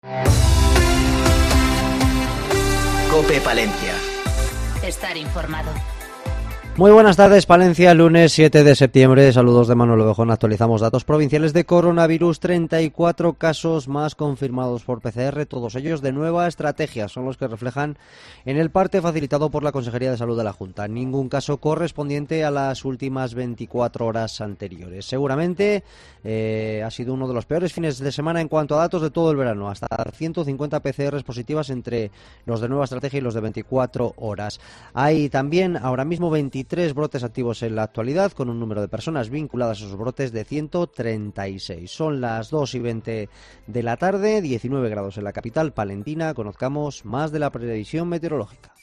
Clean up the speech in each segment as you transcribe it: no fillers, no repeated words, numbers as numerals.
COPE Palencia. Estar informado. Muy buenas tardes, Palencia, lunes 7 de septiembre. Saludos de Manuel Ovejón. Actualizamos datos provinciales de coronavirus. 34 casos más confirmados por PCR, todos ellos de nueva estrategia. Son los que reflejan en el parte facilitado por la Consejería de Salud de la Junta. Ningún caso correspondiente a las últimas 24 horas anteriores. Seguramente ha sido uno de los peores fines de semana en cuanto a datos de todo el verano. Hasta 150 PCRs positivas entre los de nueva estrategia y los de 24 horas. Hay también ahora mismo 23 brotes activos en la actualidad, con un número de personas vinculadas a esos brotes de 136. Son las 2:20 de la tarde, 19 grados en la capital palentina. Conozcamos más de la previsión meteorológica.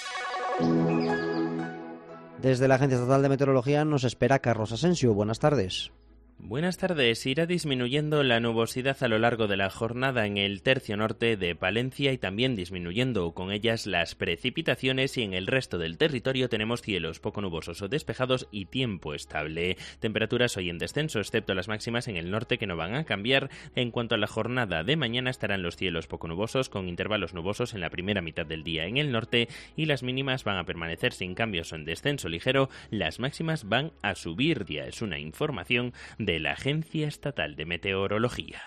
Desde la Agencia Estatal de Meteorología nos espera Carlos Asensio. Buenas tardes. Buenas tardes. Irá disminuyendo la nubosidad a lo largo de la jornada en el tercio norte de Palencia y también disminuyendo con ellas las precipitaciones, y en el resto del territorio tenemos cielos poco nubosos o despejados y tiempo estable. Temperaturas hoy en descenso, excepto las máximas en el norte, que no van a cambiar. En cuanto a la jornada de mañana, estarán los cielos poco nubosos con intervalos nubosos en la primera mitad del día en el norte, y las mínimas van a permanecer sin cambios o en descenso ligero. Las máximas van a subir. Ya es una información de la Agencia Estatal de Meteorología.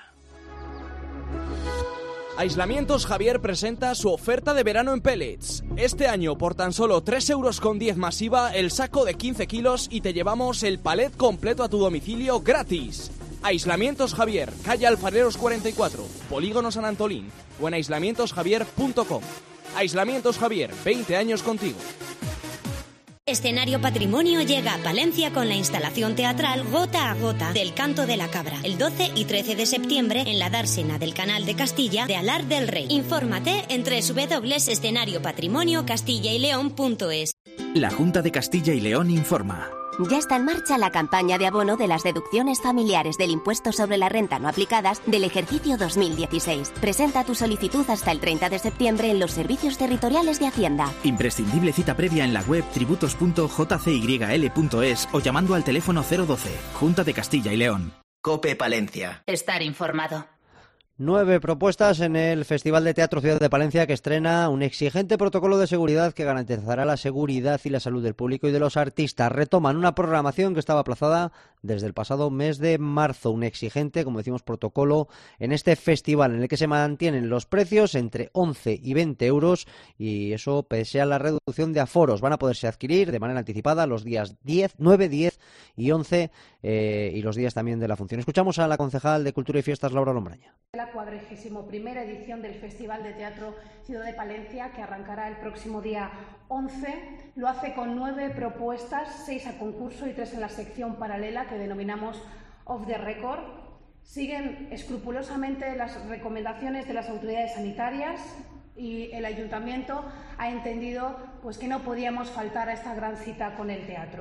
Aislamientos Javier presenta su oferta de verano en pellets. Este año, por tan solo 3,10 € más IVA, el saco de 15 kilos y te llevamos el palet completo a tu domicilio gratis. Aislamientos Javier, calle Alfareros 44, Polígono San Antolín, o en aislamientosjavier.com. Aislamientos Javier, 20 años contigo. Escenario Patrimonio llega a Palencia con la instalación teatral Gota a Gota del Canto de la Cabra, el 12 y 13 de septiembre en la dársena del Canal de Castilla de Alar del Rey. Infórmate en www.escenariopatrimoniocastillaYleón.es. La Junta de Castilla y León informa. Ya está en marcha la campaña de abono de las deducciones familiares del impuesto sobre la renta no aplicadas del ejercicio 2016. Presenta tu solicitud hasta el 30 de septiembre en los servicios territoriales de Hacienda. Imprescindible cita previa en la web tributos.jcyl.es o llamando al teléfono 012. Junta de Castilla y León. COPE Palencia. Estar informado. 9 propuestas en el Festival de Teatro Ciudad de Palencia, que estrena un exigente protocolo de seguridad que garantizará la seguridad y la salud del público y de los artistas. Retoman una programación que estaba aplazada desde el pasado mes de marzo. Un exigente, como decimos, protocolo en este festival, en el que se mantienen los precios entre 11 y 20 euros, y eso pese a la reducción de aforos. Van a poderse adquirir de manera anticipada los días 10, 9, 10 y 11 y los días también de la función. Escuchamos a la concejal de Cultura y Fiestas, Laura Lombraña. La 41ª edición del Festival de Teatro Ciudad de Palencia, que arrancará el próximo día 11, lo hace con 9 propuestas, 6 a concurso y 3 en la sección paralela que denominamos Off the Record. Siguen escrupulosamente las recomendaciones de las autoridades sanitarias y el Ayuntamiento ha entendido que no podíamos faltar a esta gran cita con el teatro.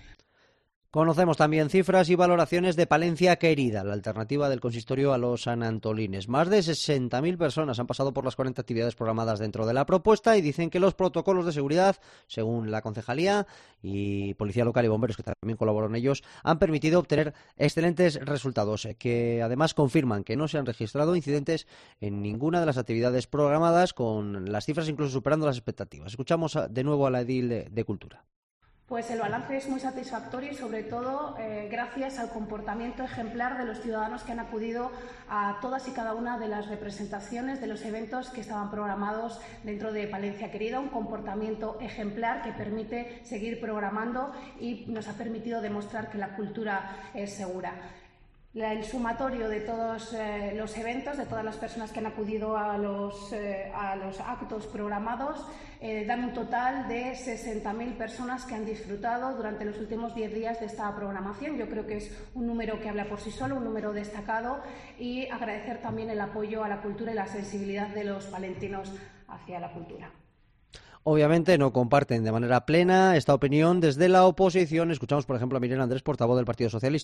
Conocemos también cifras y valoraciones de Palencia Querida, la alternativa del consistorio a los sanantolines. Más de 60.000 personas han pasado por las 40 actividades programadas dentro de la propuesta y dicen que los protocolos de seguridad, según la concejalía y Policía Local y Bomberos, que también colaboran ellos, han permitido obtener excelentes resultados, que además confirman que no se han registrado incidentes en ninguna de las actividades programadas, con las cifras incluso superando las expectativas. Escuchamos de nuevo a la edil de Cultura. Pues el balance es muy satisfactorio y sobre todo gracias al comportamiento ejemplar de los ciudadanos que han acudido a todas y cada una de las representaciones de los eventos que estaban programados dentro de Palencia Querida. Un comportamiento ejemplar que permite seguir programando y nos ha permitido demostrar que la cultura es segura. El sumatorio de todos los eventos, de todas las personas que han acudido a los actos programados, dan un total de 60.000 personas que han disfrutado durante los últimos 10 días de esta programación. Yo creo que es un número que habla por sí solo, un número destacado, y agradecer también el apoyo a la cultura y la sensibilidad de los palentinos hacia la cultura. Obviamente no comparten de manera plena esta opinión desde la oposición. Escuchamos, por ejemplo, a Miriam Andrés, portavoz del Partido Socialista.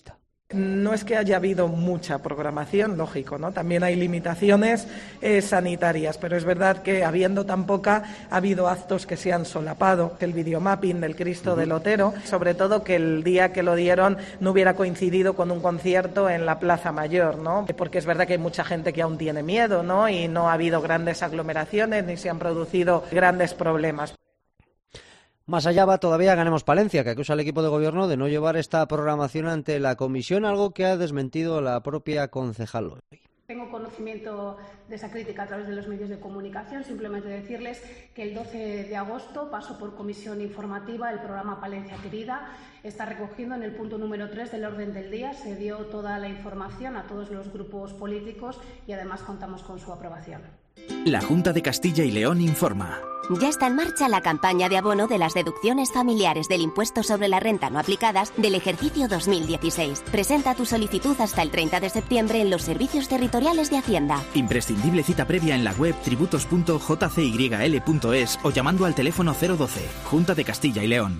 No es que haya habido mucha programación, lógico, ¿no? También hay limitaciones sanitarias, pero es verdad que habiendo tan poca, ha habido actos que se han solapado. El videomapping del Cristo del Otero, sobre todo que el día que lo dieron no hubiera coincidido con un concierto en la Plaza Mayor, ¿no? Porque es verdad que hay mucha gente que aún tiene miedo, ¿no? Y no ha habido grandes aglomeraciones ni se han producido grandes problemas. Más allá va todavía Ganemos Palencia, que acusa al equipo de gobierno de no llevar esta programación ante la comisión, algo que ha desmentido la propia concejal hoy. Tengo conocimiento de esa crítica a través de los medios de comunicación. Simplemente decirles que el 12 de agosto pasó por comisión informativa el programa Palencia Querida. Está recogiendo en el punto número 3 del orden del día. Se dio toda la información a todos los grupos políticos y además contamos con su aprobación. La Junta de Castilla y León informa. Ya está en marcha la campaña de abono de las deducciones familiares del impuesto sobre la renta no aplicadas del ejercicio 2016. Presenta tu solicitud hasta el 30 de septiembre en los servicios territoriales de Hacienda. Imprescindible cita previa en la web tributos.jcyl.es o llamando al teléfono 012, Junta de Castilla y León.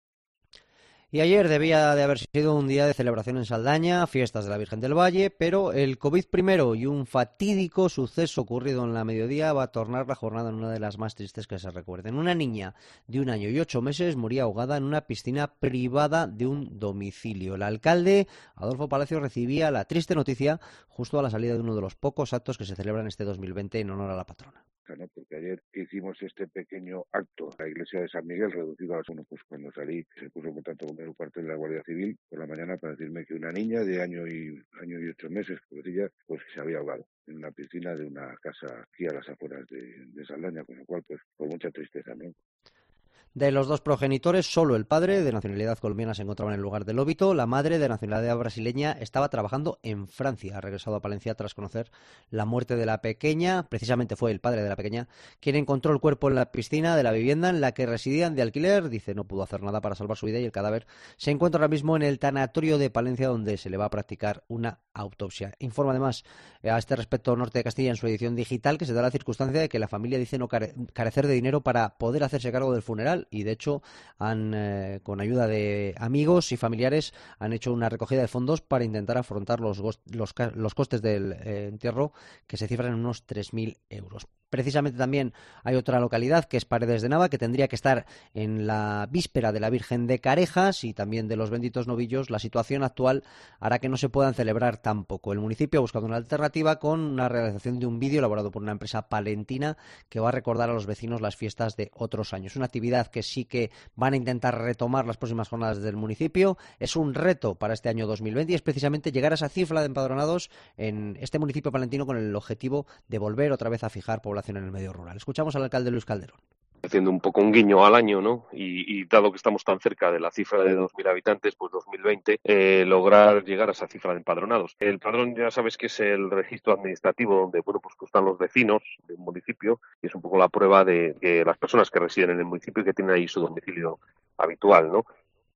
Y ayer debía de haber sido un día de celebración en Saldaña, fiestas de la Virgen del Valle, pero el COVID primero y un fatídico suceso ocurrido en la mediodía va a tornar la jornada en una de las más tristes que se recuerden. Una niña de 1 año y 8 meses moría ahogada en una piscina privada de un domicilio. El alcalde, Adolfo Palacio, recibía la triste noticia justo a la salida de uno de los pocos actos que se celebran este 2020 en honor a la patrona. ¿no? Porque ayer que hicimos este pequeño acto en la iglesia de San Miguel, reducido a pues cuando salí se puso en contacto con el cuartel de la Guardia Civil por la mañana para decirme que una niña de año y 8 meses, pobrecilla, pues se había ahogado en una piscina de una casa aquí a las afueras de Saldaña, con lo cual pues con mucha tristeza, ¿no? De los dos progenitores, solo el padre, de nacionalidad colombiana, se encontraba en el lugar del óbito. La madre, de nacionalidad brasileña, estaba trabajando en Francia. Ha regresado a Palencia tras conocer la muerte de la pequeña. Precisamente fue el padre de la pequeña quien encontró el cuerpo en la piscina de la vivienda en la que residían de alquiler. Dice, no pudo hacer nada para salvar su vida y el cadáver se encuentra ahora mismo en el tanatorio de Palencia, donde se le va a practicar una autopsia. Informa además a este respecto Norte de Castilla en su edición digital que se da la circunstancia de que la familia dice no carecer de dinero para poder hacerse cargo del funeral. Y de hecho con ayuda de amigos y familiares han hecho una recogida de fondos para intentar afrontar los costes del entierro, que se cifran en unos 3.000 euros. Precisamente también hay otra localidad que es Paredes de Nava, que tendría que estar en la víspera de la Virgen de Carejas y también de los benditos novillos. La situación actual hará que no se puedan celebrar tampoco. El municipio ha buscado una alternativa con una realización de un vídeo elaborado por una empresa palentina que va a recordar a los vecinos las fiestas de otros años. Una actividad que sí que van a intentar retomar las próximas jornadas del municipio. Es un reto para este año 2020 y es precisamente llegar a esa cifra de empadronados en este municipio palentino con el objetivo de volver otra vez a fijar población en el medio rural. Escuchamos al alcalde Luis Calderón. Haciendo un poco un guiño al año, ¿no? Y dado que estamos tan cerca de la cifra de 2.000 habitantes, pues 2020, lograr llegar a esa cifra de empadronados. El padrón, ya sabes que es el registro administrativo donde, bueno, pues están los vecinos del municipio y es un poco la prueba de que las personas que residen en el municipio y que tienen ahí su domicilio habitual, ¿no?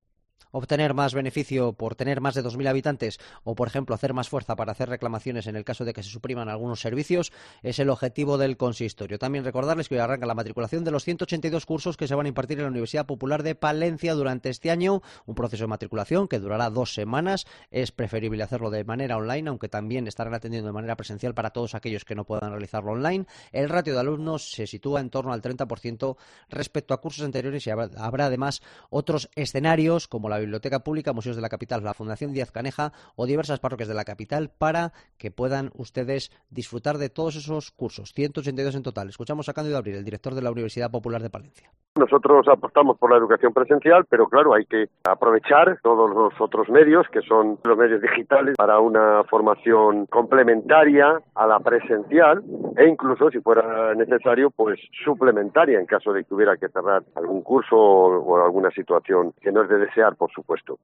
Obtener más beneficio por tener más de 2.000 habitantes o, por ejemplo, hacer más fuerza para hacer reclamaciones en el caso de que se supriman algunos servicios es el objetivo del consistorio. También recordarles que hoy arranca la matriculación de los 182 cursos que se van a impartir en la Universidad Popular de Palencia durante este año, un proceso de matriculación que durará 2 semanas. Es preferible hacerlo de manera online, aunque también estarán atendiendo de manera presencial para todos aquellos que no puedan realizarlo online. El ratio de alumnos se sitúa en torno al 30% respecto a cursos anteriores y habrá además otros escenarios como la Biblioteca Pública, Museos de la Capital, la Fundación Díaz Caneja o diversas parroquias de la capital para que puedan ustedes disfrutar de todos esos cursos, 182 en total. Escuchamos a Cándido Abril, el director de la Universidad Popular de Palencia. Nosotros apostamos por la educación presencial, pero claro, hay que aprovechar todos los otros medios, que son los medios digitales, para una formación complementaria a la presencial e incluso, si fuera necesario, pues suplementaria en caso de que hubiera que cerrar algún curso o alguna situación que no es de desear, por supuesto.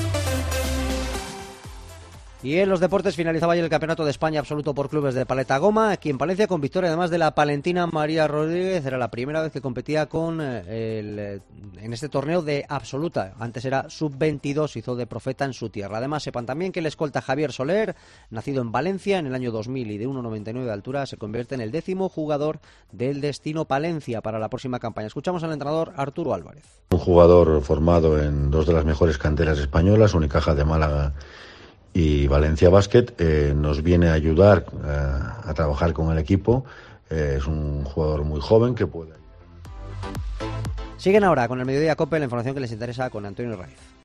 Y en los deportes finalizaba ayer el Campeonato de España absoluto por clubes de paleta goma, aquí en Palencia, con victoria además de la palentina María Rodríguez. Era la primera vez que competía en este torneo de absoluta. Antes era sub-22, hizo de profeta en su tierra. Además, sepan también que el escolta Javier Soler, nacido en Valencia en el año 2000 y de 1,99 de altura, se convierte en el 10º jugador del Destino Palencia para la próxima campaña. Escuchamos al entrenador Arturo Álvarez. Un jugador formado en 2 de las mejores canteras españolas, Unicaja de Málaga y Valencia Basket nos viene a ayudar a trabajar con el equipo. Es un jugador muy joven que puede... Siguen ahora con el Mediodía COPE, la información que les interesa con Antonio Raiz.